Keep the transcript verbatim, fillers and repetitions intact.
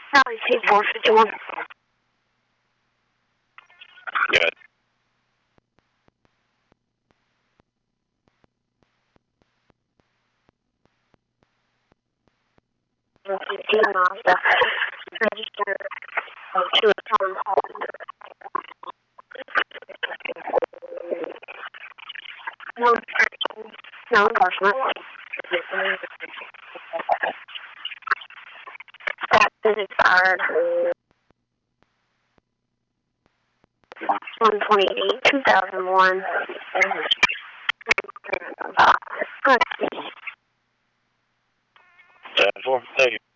Sally C four fifty one. Good. fifteen Mazda. Register uh, to a town hall. No, no enforcement. That is expired. one twenty-eight, two thousand one. Good. Seven four. Thank you.